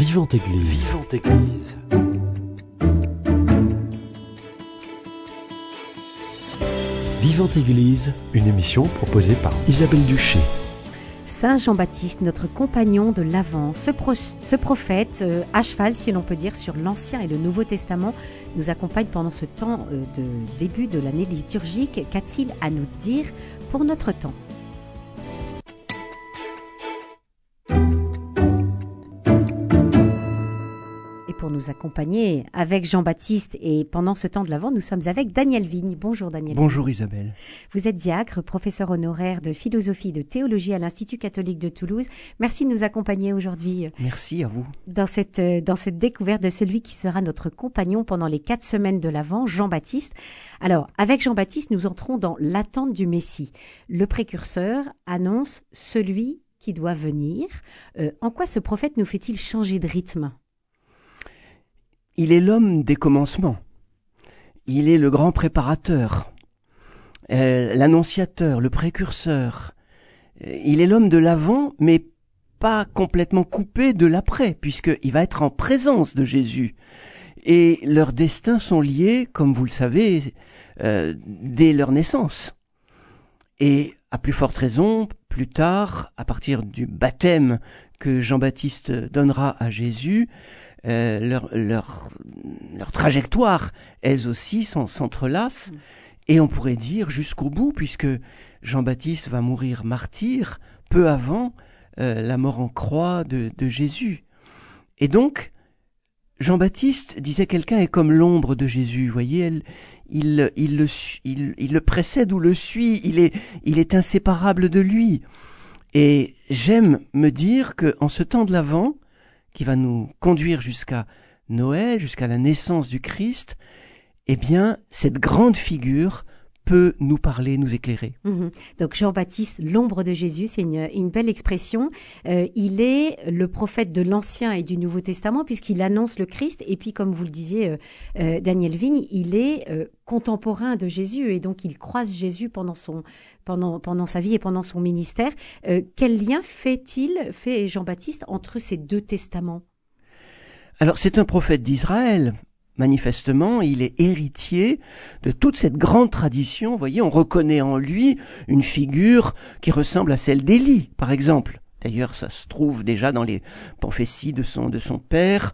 Vivante Église. Vivante Église. Vivante Église, une émission proposée par Isabelle Duché. Saint Jean-Baptiste, notre compagnon de l'Avent, ce prophète à cheval, si l'on peut dire, sur l'Ancien et le Nouveau Testament, nous accompagne pendant ce temps de début de l'année liturgique. Qu'a-t-il à nous dire pour notre temps ? Pour nous accompagner avec Jean-Baptiste et pendant ce temps de l'Avent, nous sommes avec Daniel Vigne. Bonjour Daniel. Bonjour Isabelle. Vous êtes diacre, professeur honoraire de philosophie et de théologie à l'Institut catholique de Toulouse. Merci de nous accompagner aujourd'hui. Merci à vous. Dans cette découverte de celui qui sera notre compagnon pendant les 4 semaines de l'Avent, Jean-Baptiste. Alors, avec Jean-Baptiste, nous entrons dans l'attente du Messie. Le précurseur annonce celui qui doit venir. En quoi ce prophète nous fait-il changer de rythme ? Il est l'homme des commencements. Il est le grand préparateur, l'annonciateur, le précurseur. Il est l'homme de l'avant, mais pas complètement coupé de l'après, puisqu'il va être en présence de Jésus. Et leurs destins sont liés, comme vous le savez, dès leur naissance. Et à plus forte raison, plus tard, à partir du baptême que Jean-Baptiste donnera à Jésus, leur trajectoire, elles aussi, s'entrelacent, et on pourrait dire jusqu'au bout, puisque Jean-Baptiste va mourir martyr peu avant la mort en croix de Jésus. Et donc, Jean-Baptiste, disait quelqu'un, est comme l'ombre de Jésus. Vous voyez, il le précède ou le suit, il est inséparable de lui. Et j'aime me dire qu'en ce temps de l'Avent, qui va nous conduire jusqu'à Noël, jusqu'à la naissance du Christ, eh bien, cette grande figure peut nous parler, nous éclairer. Donc Jean-Baptiste, l'ombre de Jésus, c'est une belle expression. Il est le prophète de l'Ancien et du Nouveau Testament, puisqu'il annonce le Christ, et puis comme vous le disiez, Daniel Vigne, il est contemporain de Jésus, et donc il croise Jésus pendant sa vie et pendant son ministère. Quel lien fait Jean-Baptiste entre ces deux testaments ? Alors c'est un prophète d'Israël. Manifestement, il est héritier de toute cette grande tradition. Vous voyez, on reconnaît en lui une figure qui ressemble à celle d'Élie, par exemple. D'ailleurs, ça se trouve déjà dans les prophéties de son père.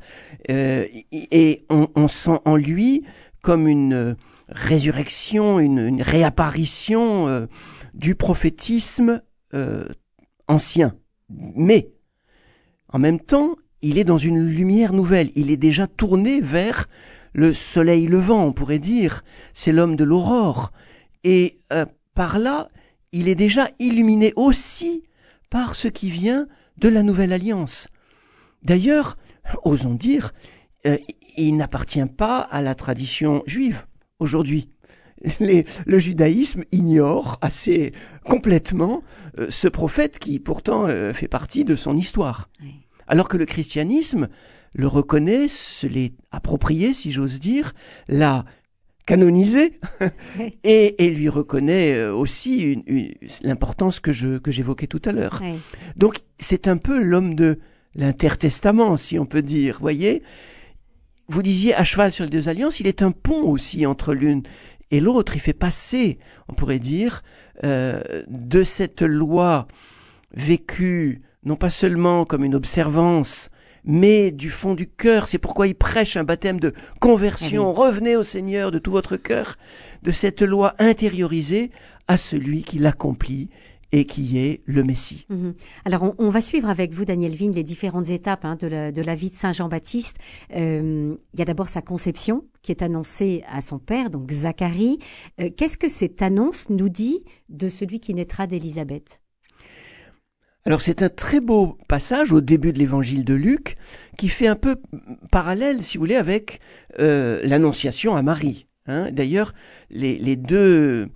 Et on sent en lui comme une résurrection, une réapparition du prophétisme ancien. Mais, en même temps, il est dans une lumière nouvelle. Il est déjà tourné vers le soleil levant, on pourrait dire. C'est l'homme de l'aurore. Et par là, il est déjà illuminé aussi par ce qui vient de la nouvelle alliance. D'ailleurs, osons dire, il n'appartient pas à la tradition juive aujourd'hui. Le judaïsme ignore assez complètement ce prophète qui pourtant fait partie de son histoire. Oui. Alors que le christianisme le reconnaît, se l'est approprié, si j'ose dire, l'a canonisé, et lui reconnaît aussi l'importance que j'évoquais tout à l'heure. Oui. Donc c'est un peu l'homme de l'intertestament, si on peut dire. Voyez, vous disiez à cheval sur les deux alliances, il est un pont aussi entre l'une et l'autre. Il fait passer, on pourrait dire, de cette loi vécue non pas seulement comme une observance, mais du fond du cœur. C'est pourquoi il prêche un baptême de conversion. Oui. Revenez au Seigneur de tout votre cœur, de cette loi intériorisée à celui qui l'accomplit et qui est le Messie. Alors, on va suivre avec vous, Daniel Vigne, les différentes étapes de la vie de Saint Jean-Baptiste. Il y a d'abord sa conception, qui est annoncée à son père, donc Zacharie. Qu'est-ce que cette annonce nous dit de celui qui naîtra d'Élisabeth ? Alors c'est un très beau passage au début de l'évangile de Luc qui fait un peu parallèle, si vous voulez, avec l'annonciation à Marie. D'ailleurs, les deux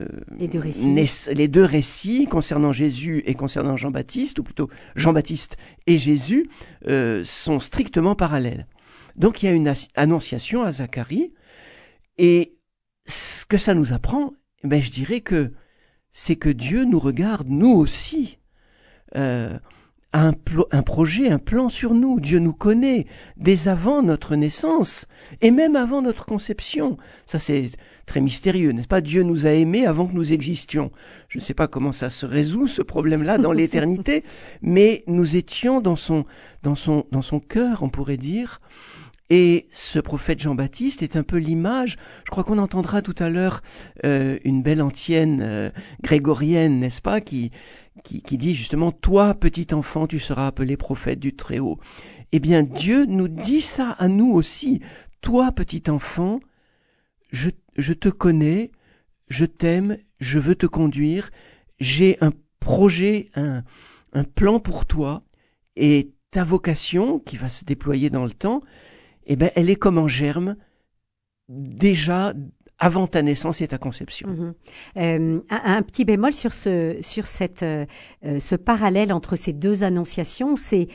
récits concernant Jésus et concernant Jean-Baptiste, ou plutôt Jean-Baptiste et Jésus, sont strictement parallèles. Donc il y a une annonciation à Zacharie, et ce que ça nous apprend, je dirais que c'est que Dieu nous regarde, nous aussi, a un projet, un plan sur nous. Dieu nous connaît dès avant notre naissance et même avant notre conception. Ça, c'est très mystérieux, n'est-ce pas? Dieu nous a aimés avant que nous existions. Je ne sais pas comment ça se résout, ce problème-là, dans l'éternité, mais nous étions dans son cœur, on pourrait dire. Et ce prophète Jean-Baptiste est un peu l'image, je crois qu'on entendra tout à l'heure une belle antienne grégorienne, n'est-ce pas, qui dit justement « Toi, petit enfant, tu seras appelé prophète du Très-Haut ». Eh bien, Dieu nous dit ça à nous aussi. « Toi, petit enfant, je te connais, je t'aime, je veux te conduire, j'ai un projet, un plan pour toi, et ta vocation, qui va se déployer dans le temps, eh ben, elle est comme en germe, déjà avant ta naissance et ta conception. Un petit bémol sur ce parallèle entre ces deux annonciations, c'est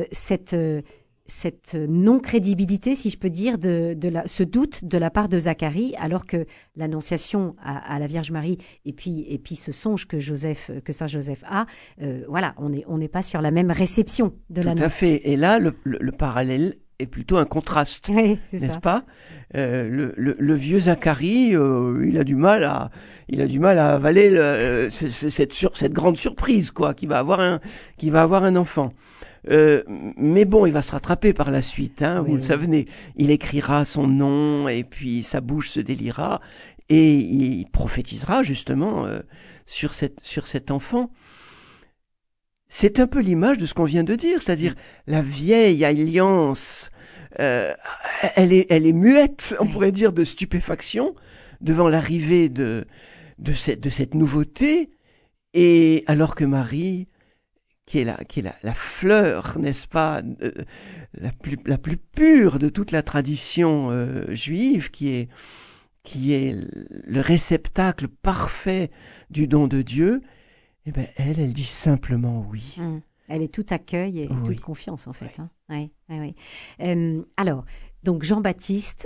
cette non-crédibilité, si je peux dire, ce doute de la part de Zacharie, alors que l'annonciation à la Vierge Marie et puis ce songe que Saint Joseph a, voilà, on n'est pas sur la même réception de l'annonce. Tout à fait. Et là, le parallèle est plutôt un contraste, oui, n'est-ce pas? Le vieux Zacharie, il a du mal à avaler cette grande surprise, quoi, qu'il va avoir un enfant. Mais bon, il va se rattraper par la suite, hein, vous le savez. Il écrira son nom et puis sa bouche se délira et il prophétisera justement sur cet enfant. C'est un peu l'image de ce qu'on vient de dire, c'est-à-dire la vieille alliance, elle est muette, on pourrait dire, de stupéfaction devant l'arrivée de cette nouveauté, et alors que Marie, qui est la fleur, n'est-ce pas, la plus pure de toute la tradition juive, qui est le réceptacle parfait du don de Dieu, eh ben elle dit simplement oui. Elle est tout accueil et toute confiance, en fait. Oui. Oui. Alors, donc Jean-Baptiste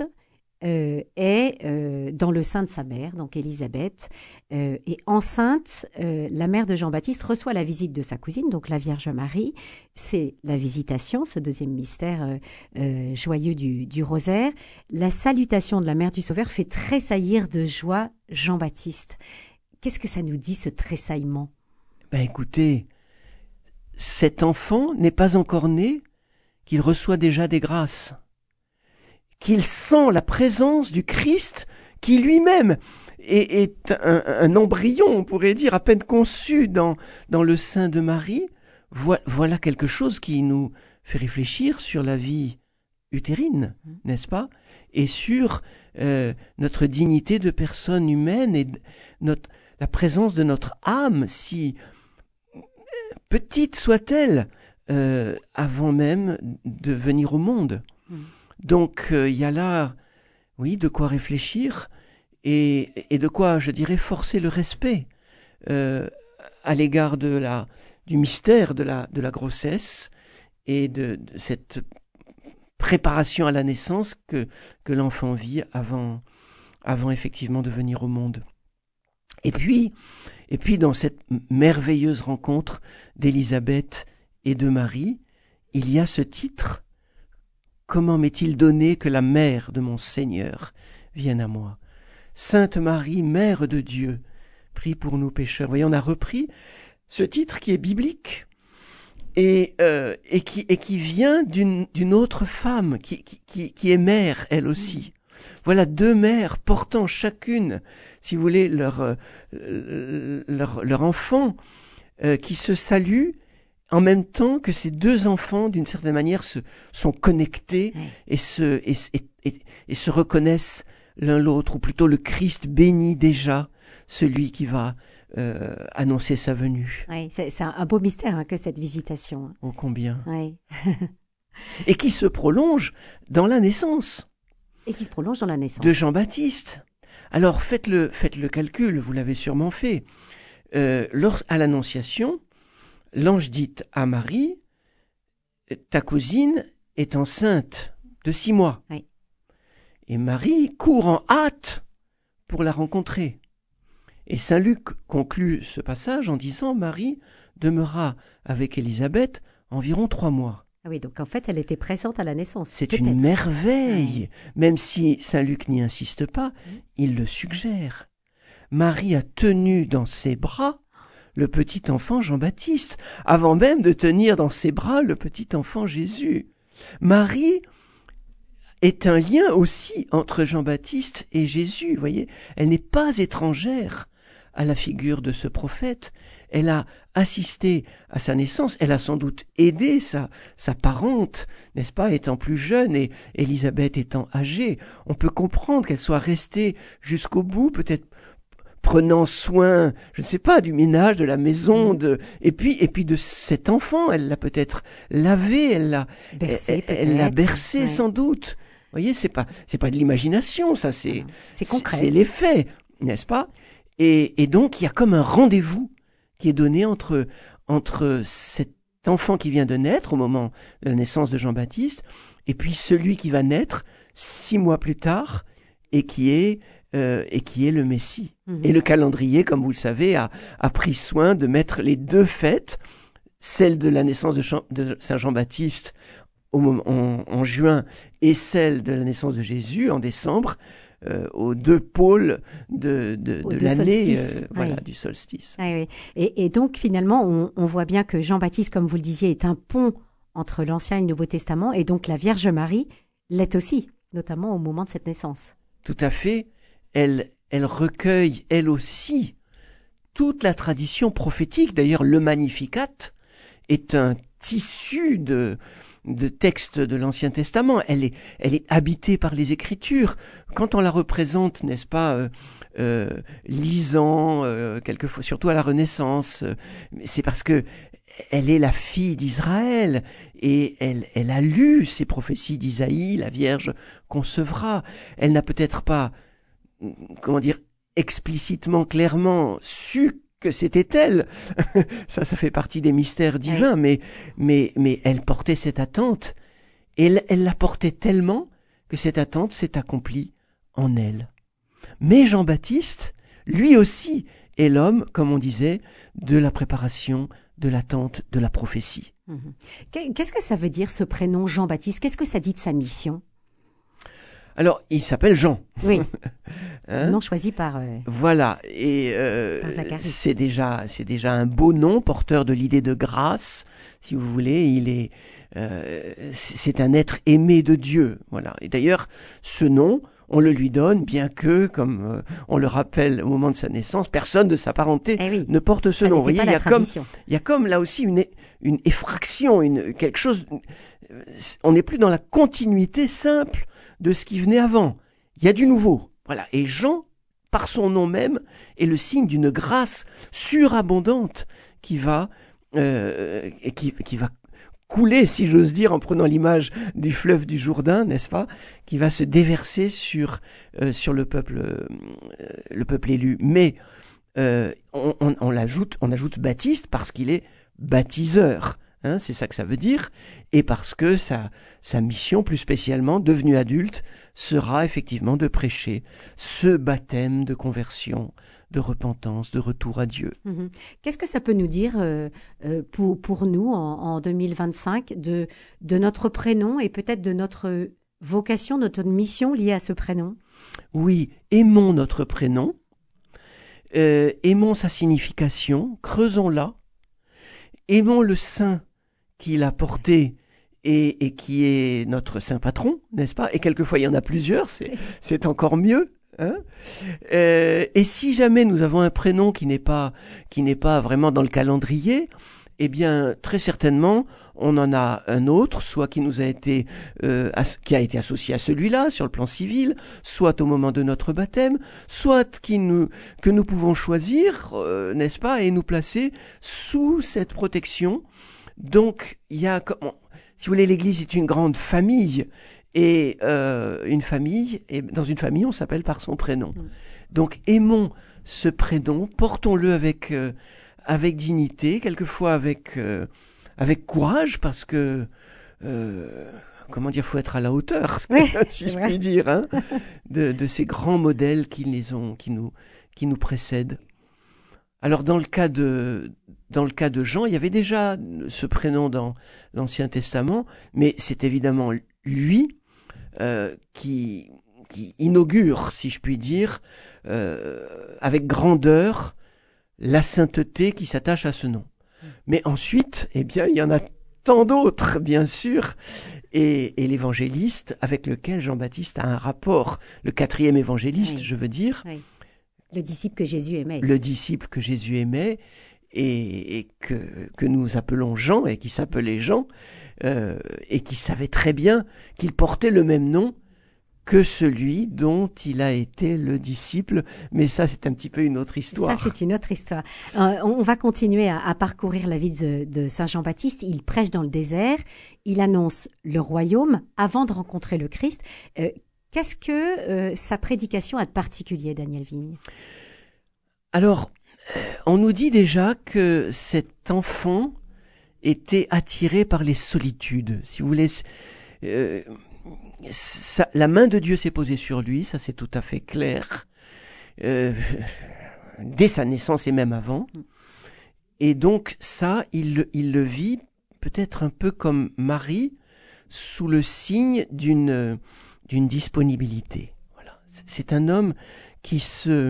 est dans le sein de sa mère, donc Élisabeth, et enceinte, la mère de Jean-Baptiste reçoit la visite de sa cousine, donc la Vierge Marie. C'est la visitation, ce deuxième mystère joyeux du rosaire. La salutation de la mère du Sauveur fait tressaillir de joie Jean-Baptiste. Qu'est-ce que ça nous dit, ce tressaillement? Ben écoutez, cet enfant n'est pas encore né, qu'il reçoit déjà des grâces, qu'il sent la présence du Christ, qui lui-même est un embryon, on pourrait dire, à peine conçu dans le sein de Marie. Voilà quelque chose qui nous fait réfléchir sur la vie utérine, n'est-ce pas? Et sur notre dignité de personne humaine et la présence de notre âme, si petite soit-elle, avant même de venir au monde. Donc il y a là, oui, de quoi réfléchir et de quoi, je dirais, forcer le respect à l'égard du mystère de la grossesse et de cette préparation à la naissance que l'enfant vit avant effectivement de venir au monde. Et puis dans cette merveilleuse rencontre d'Élisabeth et de Marie, il y a ce titre: « Comment m'est-il donné que la mère de mon Seigneur vienne à moi? Sainte Marie, Mère de Dieu, prie pour nous pécheurs. » Vous voyez, on a repris ce titre qui est biblique et qui vient d'une autre femme qui est mère, elle aussi. Voilà deux mères portant chacune, si vous voulez, leur enfant qui se saluent en même temps que ces deux enfants, d'une certaine manière, sont connectés et se reconnaissent l'un l'autre, ou plutôt le Christ bénit déjà celui qui va annoncer sa venue. Oui, c'est un beau mystère que cette visitation. Oh combien. Oui. Et qui se prolonge dans la naissance. Et qui se prolonge dans la naissance. De Jean-Baptiste. Alors faites le calcul, vous l'avez sûrement fait. À l'Annonciation, l'ange dit à Marie: ta cousine est enceinte de 6 mois. Oui. Et Marie court en hâte pour la rencontrer. Et saint Luc conclut ce passage en disant: Marie demeura avec Élisabeth environ 3 mois. Ah oui, donc en fait, elle était présente à la naissance. C'est peut-être. une merveille, même si saint Luc n'y insiste pas, il le suggère. Marie a tenu dans ses bras le petit enfant Jean-Baptiste, avant même de tenir dans ses bras le petit enfant Jésus. Marie est un lien aussi entre Jean-Baptiste et Jésus, vous voyez. Elle n'est pas étrangère à la figure de ce prophète. Elle a assisté à sa naissance, elle a sans doute aidé sa parente, n'est-ce pas, étant plus jeune et Élisabeth étant âgée. On peut comprendre qu'elle soit restée jusqu'au bout, peut-être prenant soin, je ne sais pas, du ménage, de la maison, et puis de cet enfant. Elle l'a peut-être lavé, elle l'a bercé ouais. sans doute. Vous voyez, c'est pas de l'imagination, ça, c'est concret. C'est les faits, n'est-ce pas? Et donc, il y a comme un rendez-vous qui est donné entre cet enfant qui vient de naître au moment de la naissance de Jean-Baptiste, et puis celui qui va naître 6 mois plus tard, et qui est le Messie. Et le calendrier, comme vous le savez, a pris soin de mettre les 2 fêtes, celle de la naissance de Saint Jean-Baptiste en juin et celle de la naissance de Jésus en décembre, aux 2 pôles de l'année, du solstice. Ah oui. Et donc finalement, on voit bien que Jean-Baptiste, comme vous le disiez, est un pont entre l'Ancien et le Nouveau Testament, et donc la Vierge Marie l'est aussi, notamment au moment de cette naissance. Tout à fait. Elle recueille, elle aussi, toute la tradition prophétique. D'ailleurs, le Magnificat est un tissu de textes de l'Ancien Testament. Elle est habitée par les Écritures. Quand on la représente, n'est-ce pas, lisant, quelquefois, surtout à la Renaissance, c'est parce que elle est la fille d'Israël et elle a lu ces prophéties d'Isaïe, la Vierge concevra. Elle n'a peut-être pas, explicitement, clairement su que c'était elle. ça fait partie des mystères divins, oui. mais elle portait cette attente. Et elle la portait tellement que cette attente s'est accomplie en elle. Mais Jean-Baptiste, lui aussi, est l'homme, comme on disait, de la préparation, de l'attente, de la prophétie. Qu'est-ce que ça veut dire, ce prénom Jean-Baptiste? Qu'est-ce que ça dit de sa mission? Alors, il s'appelle Jean. Oui. Nom choisi par. Voilà. Et c'est déjà un beau nom, porteur de l'idée de grâce, si vous voulez. C'est un être aimé de Dieu. Voilà. Et d'ailleurs, ce nom, on le lui donne, bien que, comme on le rappelle au moment de sa naissance, personne de sa parenté ne porte ce nom. Vous voyez, il y a comme là aussi une effraction, quelque chose. On n'est plus dans la continuité simple de ce qui venait avant. Il y a du nouveau. Voilà. Et Jean, par son nom même, est le signe d'une grâce surabondante qui va couler, si j'ose dire, en prenant l'image du fleuve du Jourdain, n'est-ce pas, qui va se déverser sur le peuple élu. Mais on ajoute Baptiste parce qu'il est baptiseur. C'est ça que ça veut dire, et parce que sa mission, plus spécialement, devenue adulte, sera effectivement de prêcher ce baptême de conversion, de repentance, de retour à Dieu. Qu'est-ce que ça peut nous dire pour nous en 2025 de notre prénom et peut-être de notre vocation, notre mission liée à ce prénom? Oui, aimons notre prénom, aimons sa signification, creusons-la, aimons le saint qu'il a porté et qui est notre saint patron, n'est-ce pas? Et quelquefois, il y en a plusieurs, c'est encore mieux. Et si jamais nous avons un prénom qui n'est pas vraiment dans le calendrier, eh bien, très certainement, on en a un autre, soit qui nous a été qui a été associé à celui-là sur le plan civil, soit au moment de notre baptême, soit que nous pouvons choisir, n'est-ce pas, et nous placer sous cette protection. Donc, il y a, si vous voulez, l'Église est une grande famille, et dans une famille, on s'appelle par son prénom. Donc, aimons ce prénom, portons-le avec dignité, quelquefois avec courage, parce que faut être à la hauteur, si je puis dire, de ces grands modèles qui nous précèdent. Alors dans le cas de Jean, il y avait déjà ce prénom dans l'Ancien Testament, mais c'est évidemment lui qui inaugure, si je puis dire, avec grandeur, la sainteté qui s'attache à ce nom. Mais ensuite, eh bien, il y en a tant d'autres, bien sûr, et l'évangéliste avec lequel Jean-Baptiste a un rapport, le 4e évangéliste, Oui. je veux dire, Oui. Le disciple que Jésus aimait. le disciple que Jésus aimait et que nous appelons Jean et qui s'appelait Jean, et qui savait très bien qu'il portait le même nom que celui dont il a été le disciple. Mais ça, c'est un petit peu une autre histoire. Ça, c'est une autre histoire. On va continuer à parcourir la vie de Saint Jean-Baptiste. Il prêche dans le désert, il annonce le royaume avant de rencontrer le Christ. Qu'est-ce que sa prédication a de particulier, Daniel Vigne? Alors, on nous dit déjà que cet enfant était attiré par les solitudes. Si vous voulez, la main de Dieu s'est posée sur lui, ça c'est tout à fait clair, dès sa naissance et même avant. Et donc ça, il le vit peut-être un peu comme Marie, sous le signe d'une disponibilité. Voilà. C'est un homme qui se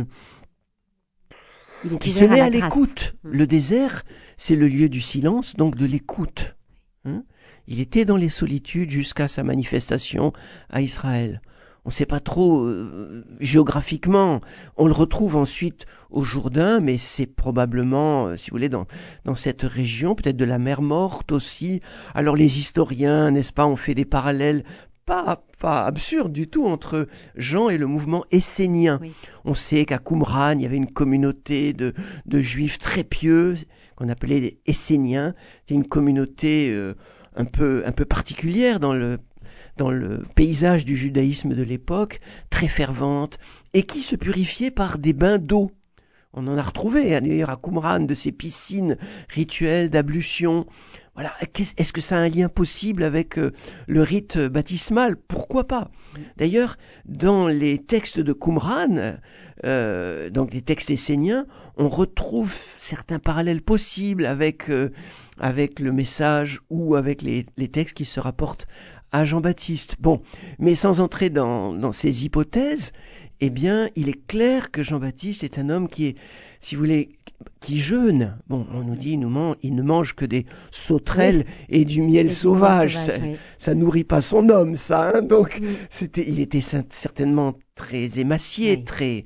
met à l'écoute. Le désert, c'est le lieu du silence, donc de l'écoute. Il était dans les solitudes jusqu'à sa manifestation à Israël. On ne sait pas trop géographiquement. On le retrouve ensuite au Jourdain, mais c'est probablement, si vous voulez, dans cette région, peut-être de la mer Morte aussi. Alors les historiens, n'est-ce pas, ont fait des parallèles pas absurdes du tout entre Jean et le mouvement essénien. Oui. On sait qu'à Qumran, il y avait une communauté de juifs très pieux qu'on appelait les Esséniens. C'est une communauté un peu particulière dans le paysage du judaïsme de l'époque, très fervente, et qui se purifiait par des bains d'eau. On en a retrouvé d'ailleurs à Qumran de ces piscines rituelles d'ablution. Voilà. Est-ce que ça a un lien possible avec le rite baptismal? Pourquoi pas? D'ailleurs, dans les textes de Qumran, donc les textes esséniens, on retrouve certains parallèles possibles avec le message ou avec les textes qui se rapportent à Jean-Baptiste. Bon, mais sans entrer dans ces hypothèses, eh bien, il est clair que Jean-Baptiste est un homme qui est, si vous voulez, qui jeûne. Bon, on nous dit, il ne mange que des sauterelles et du miel sauvage. Ça nourrit pas son homme, ça. Hein. Donc, il était certainement très émacié, très,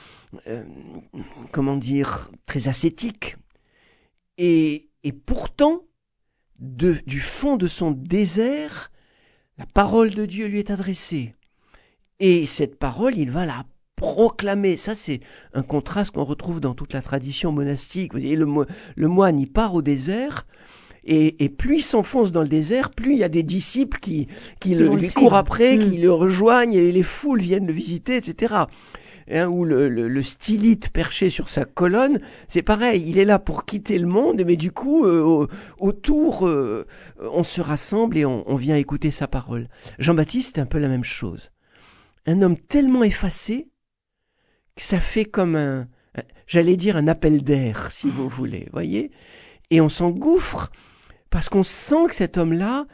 très ascétique. Et pourtant, du fond de son désert, la parole de Dieu lui est adressée. Et cette parole, il va la proclamer. Ça, c'est un contraste qu'on retrouve dans toute la tradition monastique. Vous voyez, le moine, il part au désert, et plus il s'enfonce dans le désert, plus il y a des disciples qui lui courent après, qui le rejoignent, et les foules viennent le visiter, etc. Ou le stylite perché sur sa colonne, c'est pareil, il est là pour quitter le monde, mais du coup, autour, on se rassemble et on vient écouter sa parole. Jean-Baptiste, c'est un peu la même chose. Un homme tellement effacé que ça fait comme j'allais dire un appel d'air, si vous voulez, voyez. Et on s'engouffre parce qu'on sent que cet homme-là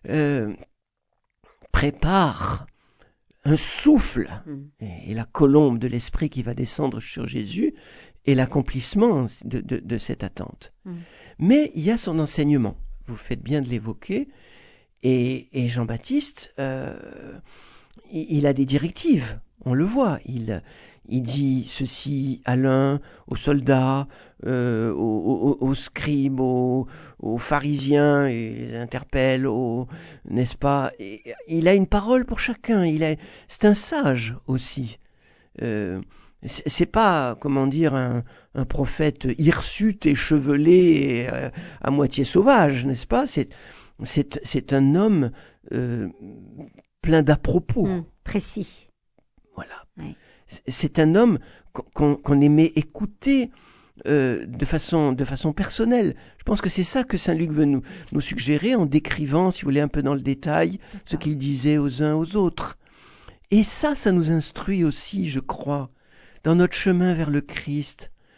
prépare un souffle et la colombe de l'esprit qui va descendre sur Jésus et l'accomplissement de cette attente. Mais il y a son enseignement, vous faites bien de l'évoquer, et Jean-Baptiste, il a des directives, on le voit, il dit ceci à l'un, aux soldats, aux scribes, aux pharisiens, il les interpelle, n'est-ce pas? Et il a une parole pour chacun, c'est un sage aussi. C'est pas, comment dire, un prophète hirsute, échevelé, à moitié sauvage, n'est-ce pas? C'est un homme plein d'à-propos. Précis. Voilà. Ouais. C'est un homme qu'on aimait écouter de façon personnelle. Je pense que c'est ça que Saint Luc veut nous suggérer en décrivant, si vous voulez, un peu dans le détail, ce qu'il disait aux uns aux autres. Et ça nous instruit aussi, je crois, dans notre chemin vers le Christ.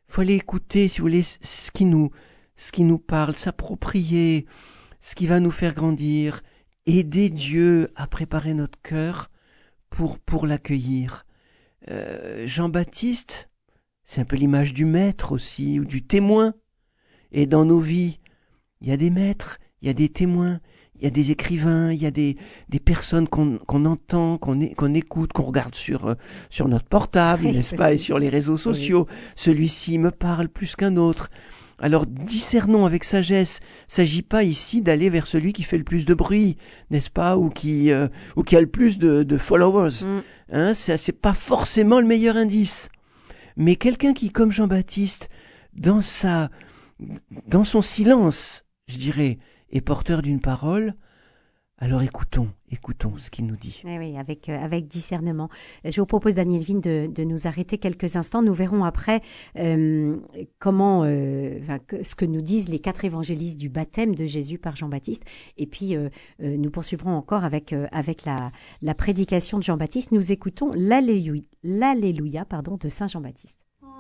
faut aller écouter, si vous voulez, ce qui nous parle, s'approprier, ce qui va nous faire grandir, aider Dieu à préparer notre cœur pour l'accueillir. Jean-Baptiste, c'est un peu l'image du maître aussi, ou du témoin. Et dans nos vies, il y a des maîtres, il y a des témoins, il y a des écrivains, il y a des personnes qu'on entend, qu'on écoute, qu'on regarde sur notre portable, n'est-ce pas, et sur les réseaux sociaux. Oui. Celui-ci me parle plus qu'un autre. Alors discernons avec sagesse. Il ne s'agit pas ici d'aller vers celui qui fait le plus de bruit, n'est-ce pas, ou qui a le plus de followers. Hein, c'est pas forcément le meilleur indice. Mais quelqu'un qui, comme Jean-Baptiste, dans son silence, je dirais, est porteur d'une parole, alors écoutons ce qu'il nous dit. Oui, avec discernement. Je vous propose, Daniel Vigne, de nous arrêter quelques instants. Nous verrons après ce que nous disent les 4 évangélistes du baptême de Jésus par Jean-Baptiste. Et puis, nous poursuivrons encore avec la prédication de Jean-Baptiste. Nous écoutons l'Alléluia de Saint Jean-Baptiste.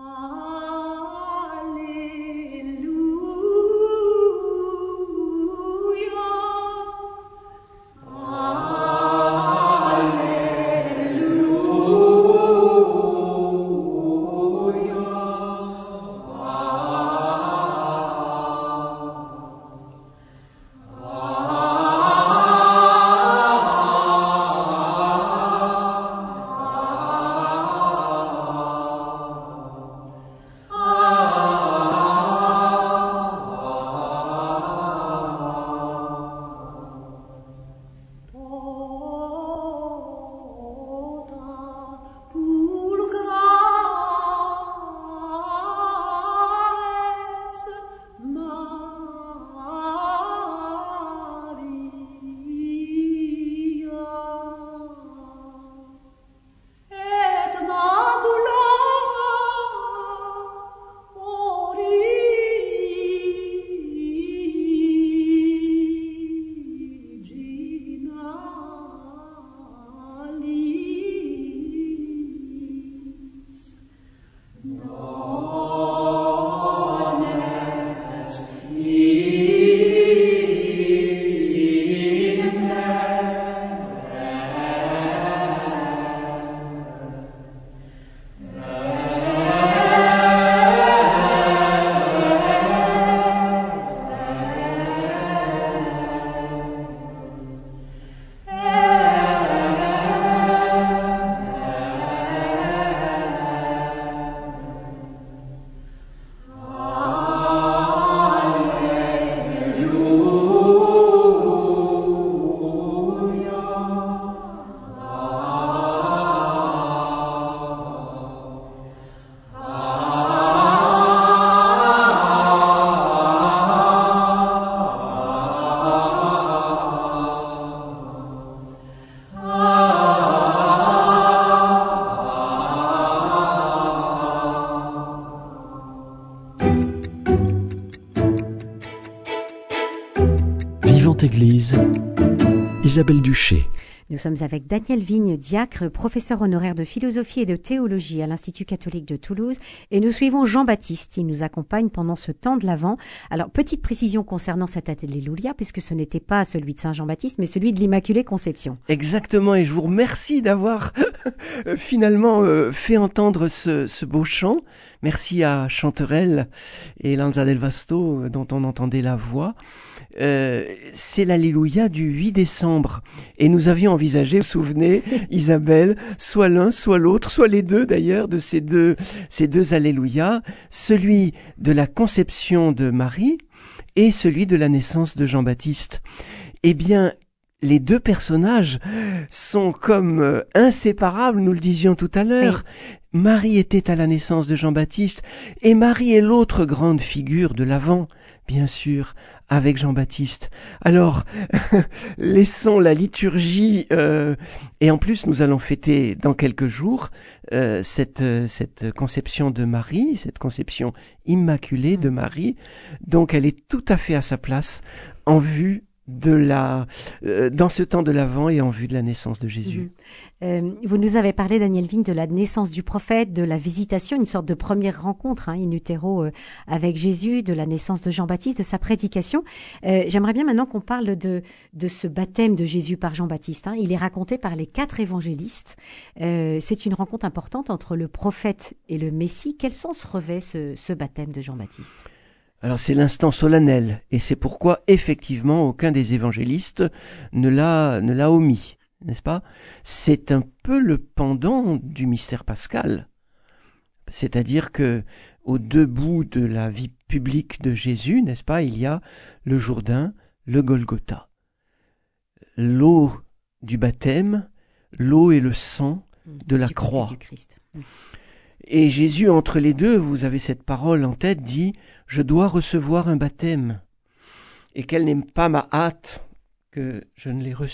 Église, Isabelle Duché. Nous sommes avec Daniel Vigne, diacre, professeur honoraire de philosophie et de théologie à l'Institut catholique de Toulouse, et nous suivons Jean-Baptiste. Il nous accompagne pendant ce temps de l'Avent. Alors, petite précision concernant cet Alléluia, puisque ce n'était pas celui de Saint Jean-Baptiste, mais celui de l'Immaculée Conception. Exactement, et je vous remercie d'avoir finalement fait entendre ce beau chant. Merci à Chanterelle et Lanza del Vasto, dont on entendait la voix. C'est l'Alléluia du 8 décembre. Et nous avions envisagé, vous vous souvenez, Isabelle, soit l'un, soit l'autre, soit les deux d'ailleurs, de ces deux Alléluia, celui de la conception de Marie et celui de la naissance de Jean-Baptiste. Eh bien, les deux personnages sont comme inséparables, nous le disions tout à l'heure. Oui. Marie était à la naissance de Jean-Baptiste et Marie est l'autre grande figure de l'Avent, bien sûr, avec Jean-Baptiste. Alors, laissons la liturgie, et en plus nous allons fêter dans quelques jours cette conception de Marie, cette conception immaculée de Marie. Donc elle est tout à fait à sa place en vue dans ce temps de l'Avent et en vue de la naissance de Jésus. Vous nous avez parlé, Daniel Vigne, de la naissance du prophète, de la visitation, une sorte de première rencontre in utero avec Jésus, de la naissance de Jean-Baptiste, de sa prédication. J'aimerais bien maintenant qu'on parle de ce baptême de Jésus par Jean-Baptiste. Il est raconté par les 4 évangélistes. C'est une rencontre importante entre le prophète et le Messie. Quel sens revêt ce baptême de Jean-Baptiste ? Alors c'est l'instant solennel, et c'est pourquoi effectivement aucun des évangélistes ne l'a omis, n'est-ce pas ? C'est un peu le pendant du mystère pascal, c'est-à-dire que aux 2 bouts de la vie publique de Jésus, n'est-ce pas, il y a le Jourdain, le Golgotha, l'eau du baptême, l'eau et le sang de la croix. Du Christ. Et Jésus, entre les deux, vous avez cette parole en tête, dit « Je dois recevoir un baptême, et quelle n'est pas ma hâte que je ne l'ai reçu. »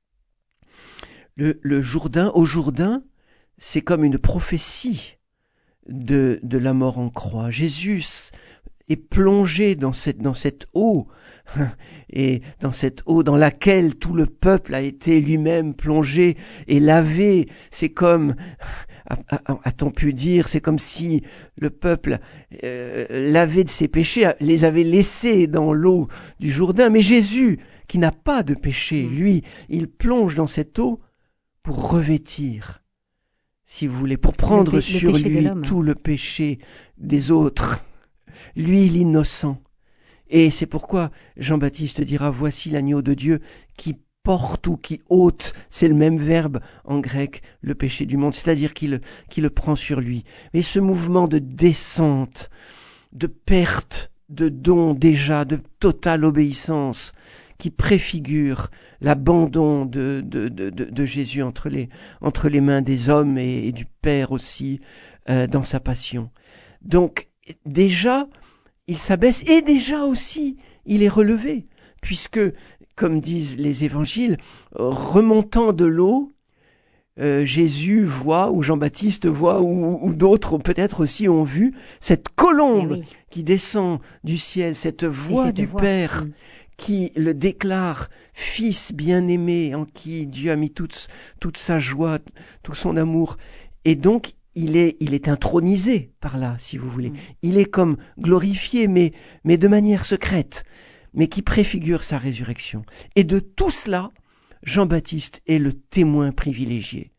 Le Jourdain, au Jourdain, c'est comme une prophétie de la mort en croix. Jésus est plongé dans cette eau, et dans cette eau dans laquelle tout le peuple a été lui-même plongé et lavé. C'est comme, a-t-on pu dire, c'est comme si le peuple lavé de ses péchés les avait laissés dans l'eau du Jourdain. Mais Jésus, qui n'a pas de péché, lui, il plonge dans cette eau pour revêtir, si vous voulez, pour prendre sur lui tout le péché des autres. Lui, l'innocent. Et c'est pourquoi Jean-Baptiste dira « Voici l'agneau de Dieu qui porte ou qui ôte », c'est le même verbe en grec, le péché du monde, c'est-à-dire qui le prend sur lui. Mais ce mouvement de descente, de perte, de don déjà, de totale obéissance, qui préfigure l'abandon de Jésus entre les mains des hommes et du Père aussi, dans sa passion. Donc, déjà, il s'abaisse et déjà aussi, il est relevé, puisque, comme disent les évangiles, remontant de l'eau, Jésus voit, ou Jean-Baptiste voit, ou d'autres peut-être aussi ont vu, cette colombe qui descend du ciel, cette voix du Père qui le déclare fils bien-aimé, en qui Dieu a mis toute sa joie, tout son amour. Et donc, il est intronisé par là, si vous voulez. Il est comme glorifié, mais de manière secrète, mais qui préfigure sa résurrection. Et de tout cela, Jean-Baptiste est le témoin privilégié.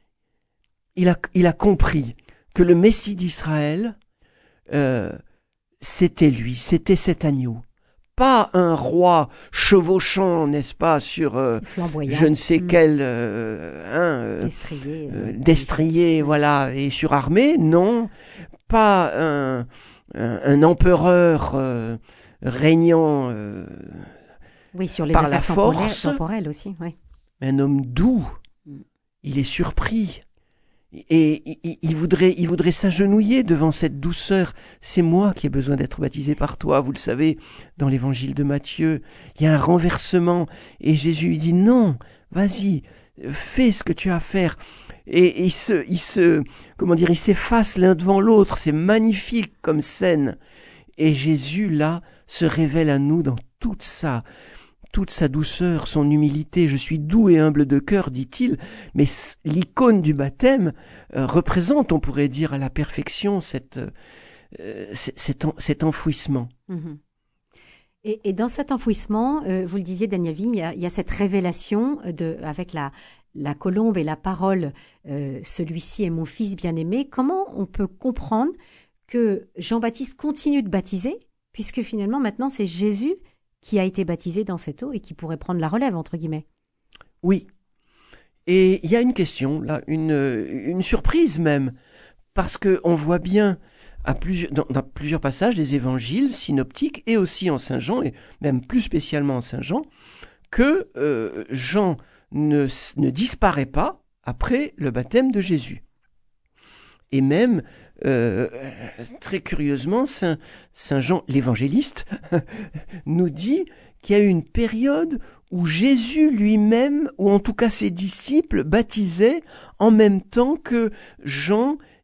Il a compris que le Messie d'Israël, c'était lui, c'était cet agneau. Pas un roi chevauchant, n'est-ce pas, sur je ne sais quel destrier, voilà, et surarmé, non. Pas un empereur régnant sur les par la force, temporelles aussi, oui. Un homme doux. Il est surpris. Et il voudrait s'agenouiller devant cette douceur. C'est moi qui ai besoin d'être baptisé par toi. Vous le savez, dans l'évangile de Matthieu, il y a un renversement. Et Jésus lui dit non, vas-y, fais ce que tu as à faire. Et il s'efface l'un devant l'autre. C'est magnifique comme scène. Et Jésus, là, se révèle à nous dans toute sa douceur, son humilité. Je suis doux et humble de cœur, dit-il, mais l'icône du baptême représente, on pourrait dire, à la perfection cet enfouissement. Et dans cet enfouissement, vous le disiez, Daniel Vigne, il y a cette révélation avec la colombe et la parole, celui-ci est mon fils bien-aimé. Comment on peut comprendre que Jean-Baptiste continue de baptiser, puisque finalement, maintenant, c'est Jésus qui a été baptisé dans cette eau et qui pourrait prendre la relève, entre guillemets. Oui. Et il y a une question, là, une surprise même, parce qu'on voit bien dans plusieurs passages des évangiles synoptiques et aussi en Saint Jean, et même plus spécialement en Saint Jean, que Jean ne disparaît pas après le baptême de Jésus. Et même, très curieusement, Saint Jean l'évangéliste nous dit qu'il y a eu une période où Jésus lui-même, ou en tout cas ses disciples, baptisaient en même temps que Jean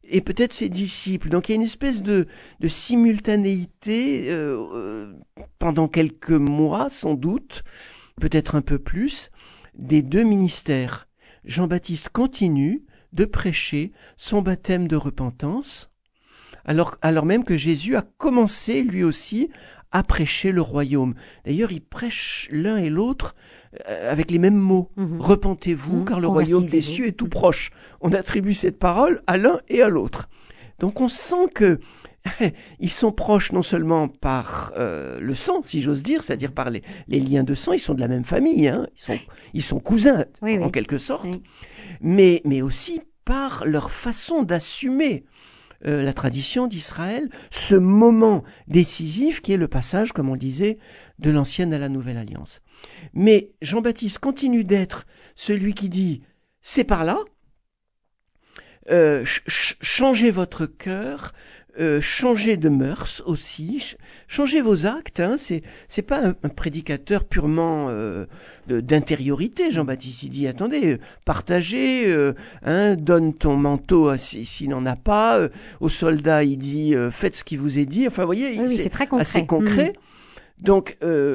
et peut-être ses disciples. Donc il y a une espèce de simultanéité pendant quelques mois, sans doute, peut-être un peu plus, des deux ministères. Jean-Baptiste continue de prêcher son baptême de repentance, alors même que Jésus a commencé lui aussi à prêcher le royaume. D'ailleurs, ils prêchent l'un et l'autre avec les mêmes mots. Repentez-vous, car le royaume des cieux est tout proche. On attribue cette parole à l'un et à l'autre. Donc on sent que ils sont proches non seulement par le sang, si j'ose dire, c'est-à-dire par les liens de sang, ils sont de la même famille, hein, ils sont cousins en quelque sorte, mais aussi par leur façon d'assumer la tradition d'Israël, ce moment décisif qui est le passage, comme on disait, de l'ancienne à la nouvelle alliance. Mais Jean-Baptiste continue d'être celui qui dit « c'est par là, changez votre cœur », changez de mœurs aussi, changez vos actes. Hein, c'est pas un prédicateur purement d'intériorité. Jean-Baptiste il dit attendez, partagez, donne ton manteau s'il n'en a pas. Aux soldats il dit faites ce qui vous est dit. Enfin vous voyez, c'est très concret. Assez concret. Donc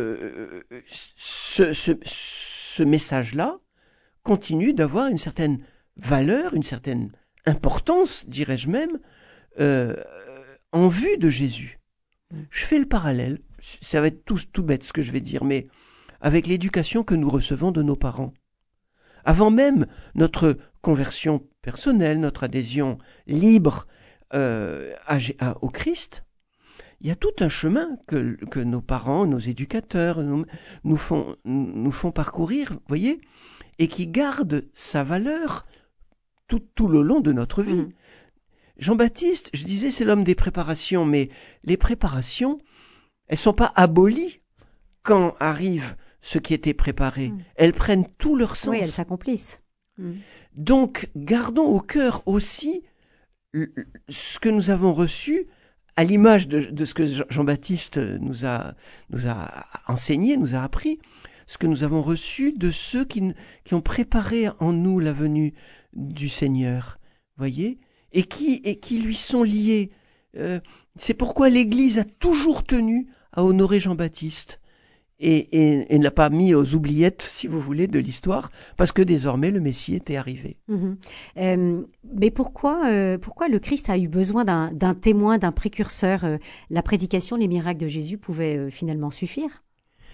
ce message-là continue d'avoir une certaine valeur, une certaine importance, dirais-je même. En vue de Jésus. Je fais le parallèle, ça va être tout bête ce que je vais dire, mais avec l'éducation que nous recevons de nos parents. Avant même notre conversion personnelle, notre adhésion libre au Christ, il y a tout un chemin que nos parents, nos éducateurs nous font parcourir, vous voyez, et qui garde sa valeur tout le long de notre vie. Jean-Baptiste, je disais, c'est l'homme des préparations, mais les préparations, elles sont pas abolies quand arrive ce qui était préparé. Elles prennent tout leur sens. Oui, elles s'accomplissent. Donc, gardons au cœur aussi ce que nous avons reçu à l'image de ce que Jean-Baptiste nous a enseigné, nous a appris, ce que nous avons reçu de ceux qui ont préparé en nous la venue du Seigneur. Voyez ? Et qui lui sont liés. C'est pourquoi l'Église a toujours tenu à honorer Jean-Baptiste et ne l'a pas mis aux oubliettes, si vous voulez, de l'histoire, parce que désormais le Messie était arrivé. Mais pourquoi le Christ a eu besoin d'un témoin, d'un précurseur La prédication, les miracles de Jésus pouvaient finalement suffire ?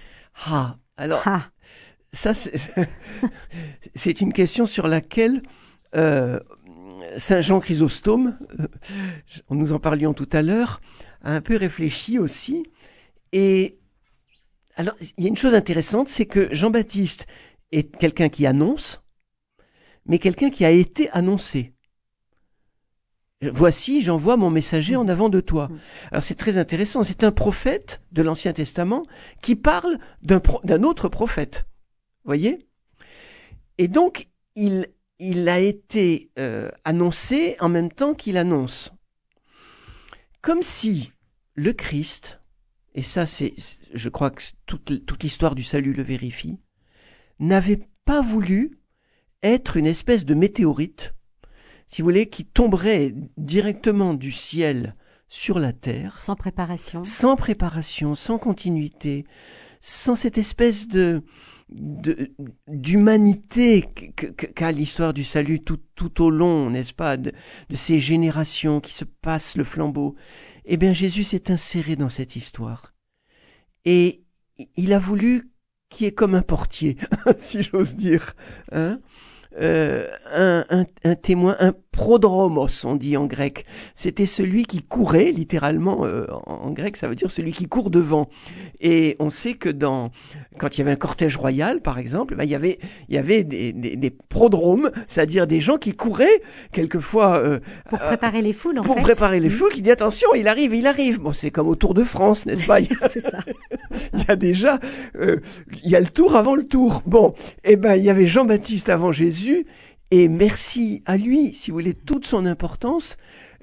Ça c'est une question sur laquelle Saint Jean Chrysostome, nous en parlions tout à l'heure, a un peu réfléchi aussi. Et alors, il y a une chose intéressante, c'est que Jean-Baptiste est quelqu'un qui annonce, mais quelqu'un qui a été annoncé. Voici, j'envoie mon messager en avant de toi. Alors c'est très intéressant, c'est un prophète de l'Ancien Testament qui parle d'un autre prophète. Voyez ? Et donc, il a été annoncé en même temps qu'il annonce. Comme si le Christ, et ça je crois que toute l'histoire du salut le vérifie, n'avait pas voulu être une espèce de météorite, si vous voulez, qui tomberait directement du ciel sur la terre. Sans préparation, sans continuité, sans cette espèce d'humanité qu'a l'histoire du salut tout au long, n'est-ce pas, de ces générations qui se passent le flambeau. Eh bien, Jésus s'est inséré dans cette histoire. Et il a voulu qu'il y ait comme un portier, si j'ose dire, hein, un témoin, un prodromos, on dit en grec. C'était celui qui courait, littéralement, en grec, ça veut dire celui qui court devant. Et on sait que quand il y avait un cortège royal, par exemple, il y avait des prodromes, c'est-à-dire des gens qui couraient, quelquefois... pour préparer les foules, Pour préparer les foules, qui dit attention, il arrive. Bon, c'est comme au Tour de France, n'est-ce pas? C'est ça. Il y a déjà, il y a le tour avant le tour. Bon, eh ben, il y avait Jean-Baptiste avant Jésus, et merci à lui, si vous voulez, toute son importance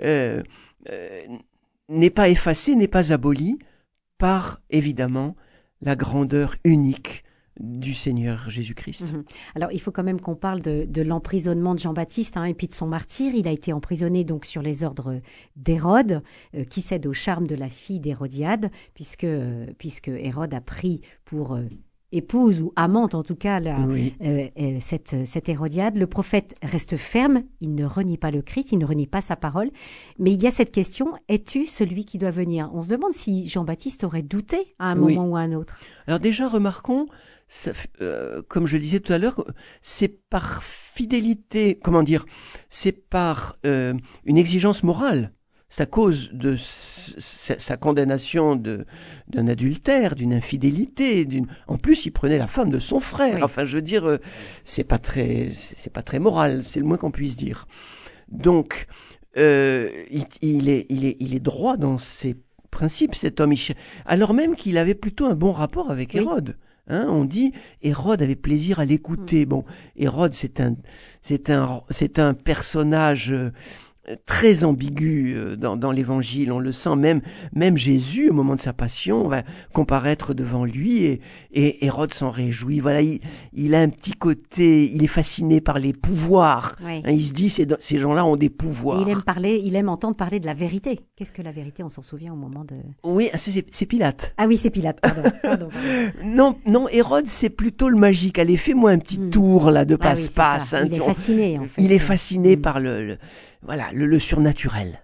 n'est pas effacée, n'est pas abolie par, évidemment, la grandeur unique du Seigneur Jésus-Christ. Alors, il faut quand même qu'on parle de l'emprisonnement de Jean-Baptiste et puis de son martyre. Il a été emprisonné donc sur les ordres d'Hérode, qui cède au charme de la fille d'Hérodiade, puisque Hérode a pris pour épouse ou amante, en tout cas, cette Hérodiade. Le prophète reste ferme, il ne renie pas le Christ, il ne renie pas sa parole. Mais il y a cette question, es-tu celui qui doit venir ? On se demande si Jean-Baptiste aurait douté à un moment ou à un autre. Alors déjà, remarquons, comme je le disais tout à l'heure, c'est par fidélité, c'est par une exigence morale. C'est à cause de sa condamnation d'un adultère, d'une infidélité. En plus, il prenait la femme de son frère. Oui. Enfin, je veux dire, c'est pas très moral, c'est le moins qu'on puisse dire. Donc, il est droit dans ses principes, cet homme. Alors même qu'il avait plutôt un bon rapport avec Hérode. On dit Hérode avait plaisir à l'écouter. Bon, Hérode, c'est un personnage très ambigu dans l'Évangile. On le sent, même Jésus, au moment de sa passion, va comparaître devant lui et Hérode s'en réjouit. Voilà, il a un petit côté, il est fasciné par les pouvoirs. Oui. Il se dit, ces gens-là ont des pouvoirs. Et il aime entendre parler de la vérité. Qu'est-ce que la vérité ? On s'en souvient au moment de... Oui, c'est Pilate. Ah oui, c'est Pilate, pardon. Non, Hérode, c'est plutôt le magique. Allez, fais-moi un petit tour là de passe-passe. Il est fasciné, en fait. Il est fasciné par le surnaturel.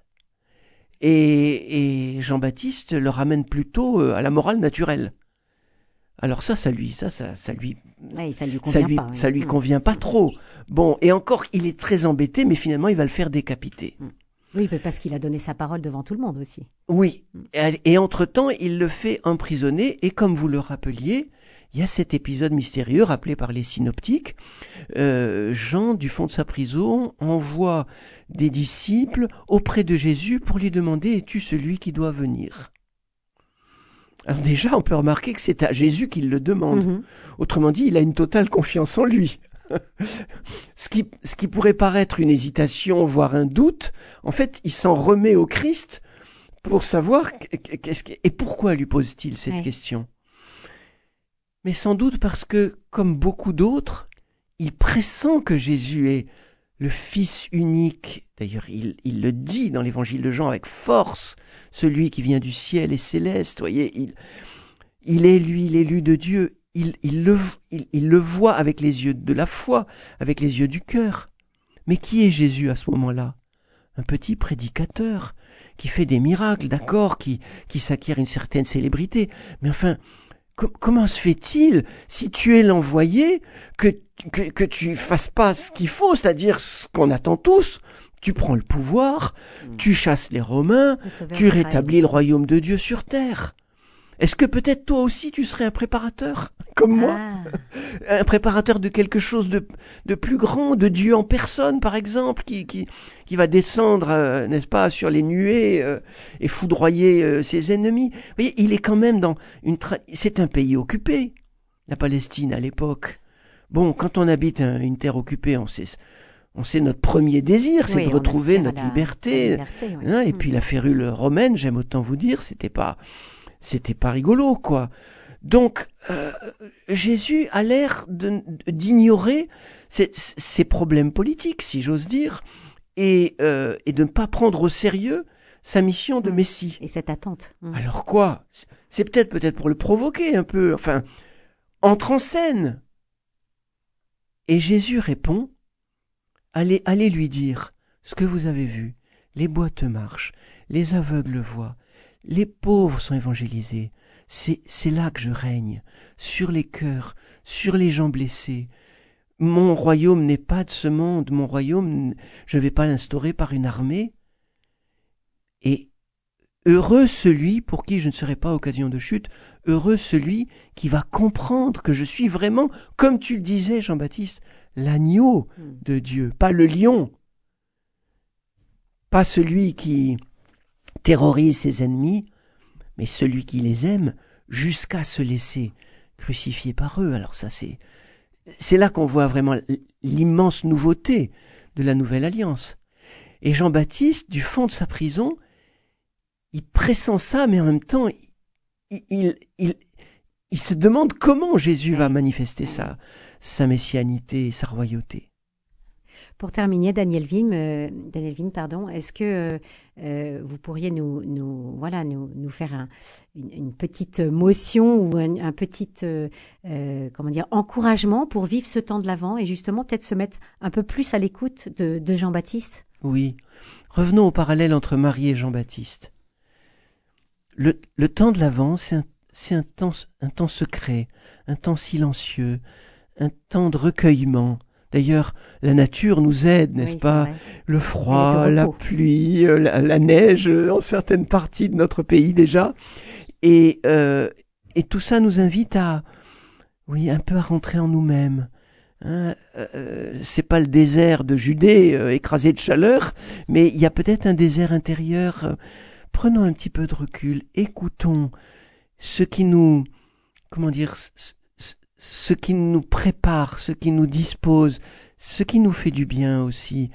Et Jean-Baptiste le ramène plutôt à la morale naturelle. Alors ça lui convient pas trop. Bon, et encore, il est très embêté, mais finalement, il va le faire décapiter. Oui, parce qu'il a donné sa parole devant tout le monde aussi. Oui, et entre-temps, il le fait emprisonner, et comme vous le rappeliez, il y a cet épisode mystérieux rappelé par les synoptiques. Jean, du fond de sa prison, envoie des disciples auprès de Jésus pour lui demander « Es-tu celui qui doit venir ?» Alors déjà, on peut remarquer que c'est à Jésus qu'il le demande. Autrement dit, il a une totale confiance en lui. Ce qui pourrait paraître une hésitation, voire un doute, en fait, il s'en remet au Christ pour savoir et pourquoi lui pose-t-il cette question. Mais sans doute parce que, comme beaucoup d'autres, il pressent que Jésus est le Fils unique. D'ailleurs, il le dit dans l'Évangile de Jean avec force, celui qui vient du ciel et céleste. Voyez, il est lui, l'élu de Dieu. Il le voit avec les yeux de la foi, avec les yeux du cœur. Mais qui est Jésus à ce moment-là ? Un petit prédicateur qui fait des miracles, d'accord, qui s'acquiert une certaine célébrité. Mais enfin, comment se fait-il, si tu es l'envoyé, que tu fasses pas ce qu'il faut, c'est-à-dire ce qu'on attend tous ? Tu prends le pouvoir, tu chasses les Romains, tu rétablis le royaume de Dieu sur terre. Est-ce que peut-être toi aussi tu serais un préparateur, comme moi ? Un préparateur de quelque chose de plus grand, de Dieu en personne, par exemple, qui va descendre, n'est-ce pas, sur les nuées et foudroyer ses ennemis. Vous voyez, il est quand même dans c'est un pays occupé, la Palestine à l'époque. Bon, quand on habite une terre occupée, on sait notre premier désir, c'est de retrouver notre liberté. Et puis la férule romaine, j'aime autant vous dire, c'était pas rigolo, quoi. Donc, Jésus a l'air d'ignorer ses problèmes politiques, si j'ose dire, et de ne pas prendre au sérieux sa mission de Messie. Et cette attente. Alors quoi ? C'est peut-être pour le provoquer un peu. Enfin, entre en scène. Et Jésus répond, allez lui dire ce que vous avez vu. Les boiteux marchent, les aveugles voient, les pauvres sont évangélisés. C'est là que je règne, sur les cœurs, sur les gens blessés. Mon royaume n'est pas de ce monde, mon royaume, je ne vais pas l'instaurer par une armée. Et heureux celui pour qui je ne serai pas occasion de chute, heureux celui qui va comprendre que je suis vraiment, comme tu le disais Jean-Baptiste, l'agneau de Dieu, pas le lion, pas celui qui terrorise ses ennemis, mais celui qui les aime jusqu'à se laisser crucifier par eux. Alors ça, c'est là qu'on voit vraiment l'immense nouveauté de la nouvelle alliance. Et Jean-Baptiste, du fond de sa prison, il pressent ça, mais en même temps, il il se demande comment Jésus va manifester sa messianité et sa royauté. Pour terminer, Daniel Vin, est-ce que vous pourriez nous faire une petite motion ou un petit encouragement pour vivre ce temps de l'Avent et justement peut-être se mettre un peu plus à l'écoute de Jean-Baptiste? Oui, revenons au parallèle entre Marie et Jean-Baptiste. Le temps de l'Avent, c'est un temps secret, un temps silencieux, un temps de recueillement. D'ailleurs, la nature nous aide, n'est-ce pas? Le froid, la pluie, la neige, en certaines parties de notre pays déjà. Et tout ça nous invite un peu à rentrer en nous-mêmes. Hein, c'est pas le désert de Judée écrasé de chaleur, mais il y a peut-être un désert intérieur. Prenons un petit peu de recul, écoutons ce qui nous prépare, ce qui nous dispose, ce qui nous fait du bien aussi.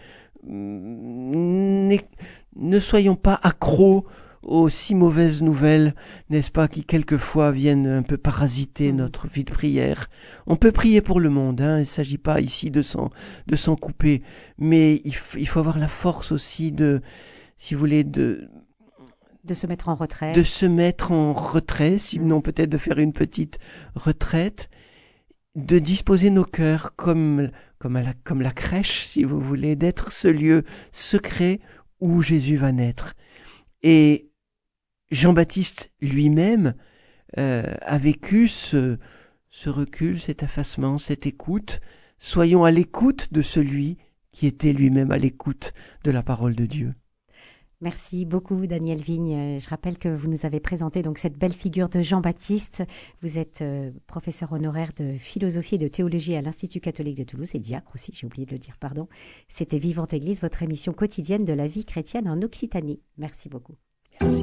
Ne soyons pas accros aux si mauvaises nouvelles, n'est-ce pas, qui quelquefois viennent un peu parasiter notre vie de prière. On peut prier pour le monde, il ne s'agit pas ici de s'en couper, mais il faut avoir la force aussi de se mettre en retrait. De se mettre en retrait, sinon peut-être de faire une petite retraite, de disposer nos cœurs comme la crèche, si vous voulez, d'être ce lieu secret où Jésus va naître. Et Jean-Baptiste lui-même a vécu ce recul, cet effacement, cette écoute. Soyons à l'écoute de celui qui était lui-même à l'écoute de la parole de Dieu. Merci beaucoup, Daniel Vigne. Je rappelle que vous nous avez présenté donc cette belle figure de Jean-Baptiste. Vous êtes professeur honoraire de philosophie et de théologie à l'Institut catholique de Toulouse et diacre aussi, j'ai oublié de le dire, pardon. C'était Vivante Église, votre émission quotidienne de la vie chrétienne en Occitanie. Merci beaucoup. Merci.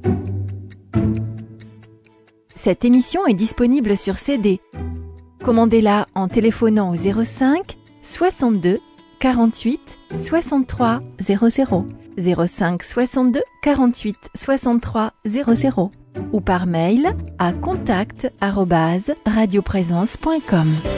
Cette émission est disponible sur CD. Commandez-la en téléphonant au 05 62 48 63 00. 05 62 48 63 00 ou par mail à contact@radioprésence.com.